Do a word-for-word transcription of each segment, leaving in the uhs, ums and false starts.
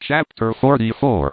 Chapter forty-four.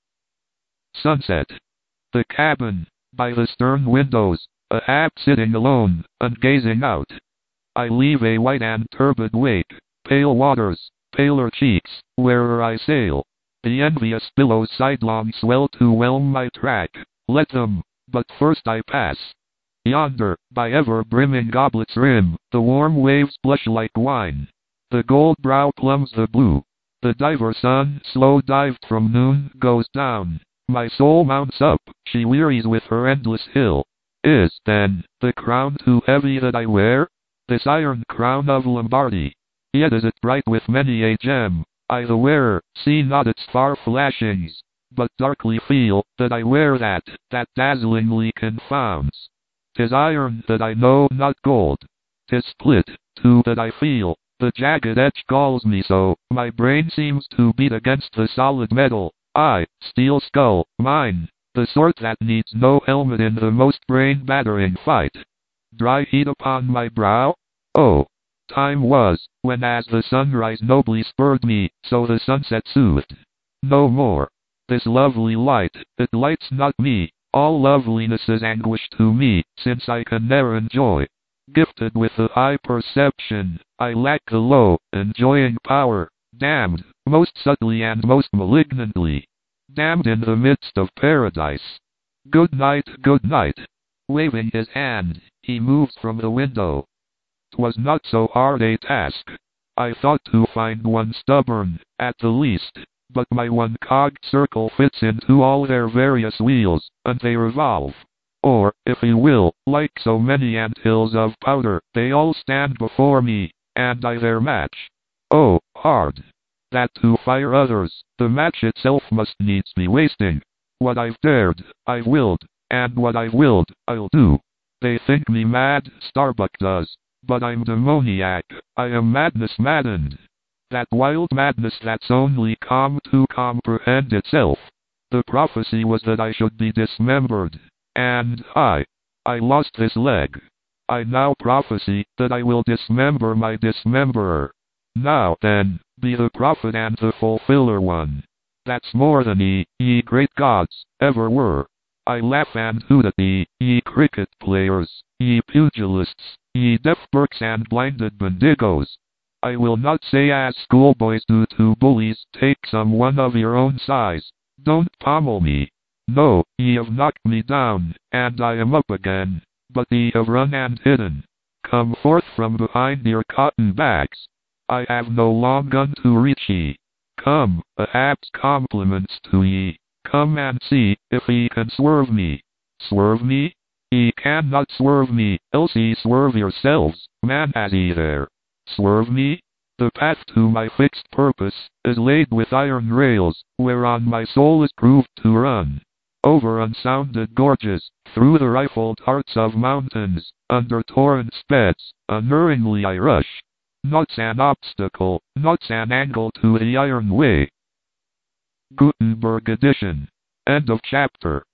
Sunset. The cabin, by the stern windows, a hap sitting alone, and gazing out. I leave a white and turbid wake, pale waters, paler cheeks, where'er I sail. The envious billows sidelong swell to whelm my track, let them, but first I pass. Yonder, by ever-brimming goblet's rim, the warm waves blush like wine. The gold brow plumbs the blue. The diver sun, slow dived from noon, goes down. My soul mounts up, she wearies with her endless hill. Is, then, the crown too heavy that I wear? This iron crown of Lombardy. Yet is it bright with many a gem. I the wearer, see not its far flashings, but darkly feel, that I wear that, that dazzlingly confounds. 'Tis iron that I know, not gold. 'Tis split, too, that I feel. The jagged edge galls me so, my brain seems to beat against the solid metal. I, steel skull, mine, the sort that needs no helmet in the most brain-battering fight. Dry heat upon my brow? Oh, time was, when as the sunrise nobly spurred me, so the sunset soothed. No more. This lovely light, it lights not me, all loveliness is anguish to me, since I can ne'er enjoy. Gifted with the high perception, I lack the low, enjoying power, damned, most subtly and most malignantly. Damned in the midst of paradise. Good night, good night. Waving his hand, he moves from the window. 'Twas not so hard a task. I thought to find one stubborn, at the least, but my one-cogged circle fits into all their various wheels, and they revolve. Or, if you will, like so many ant-hills of powder, they all stand before me, and I their match. Oh, hard! That to fire others, the match itself must needs be wasting. What I've dared, I've willed, and what I've willed, I'll do. They think me mad, Starbuck does, but I'm demoniac, I am madness maddened. That wild madness that's only calm to comprehend itself. The prophecy was that I should be dismembered. And I, I lost this leg. I now prophesy that I will dismember my dismemberer. Now, then, be the prophet and the fulfiller one. That's more than ye, ye great gods, ever were. I laugh and hoot at ye, ye cricket players, ye pugilists, ye deaf Burkes and blinded Bendigos. I will not say as schoolboys do to bullies, take some one of your own size. Don't pommel me. No, ye have knocked me down, and I am up again, but ye have run and hidden. Come forth from behind your cotton bags. I have no long gun to reach ye. Come, a haps compliments to ye. Come and see, if ye can swerve me. Swerve me? Ye cannot swerve me, else ye swerve yourselves, man as ye there. Swerve me? The path to my fixed purpose is laid with iron rails, whereon my soul is proved to run. Over unsounded gorges, through the rifled hearts of mountains, under torrent beds, unerringly I rush. Naught's an obstacle, naught's an angle to the iron way. Gutenberg edition. End of chapter.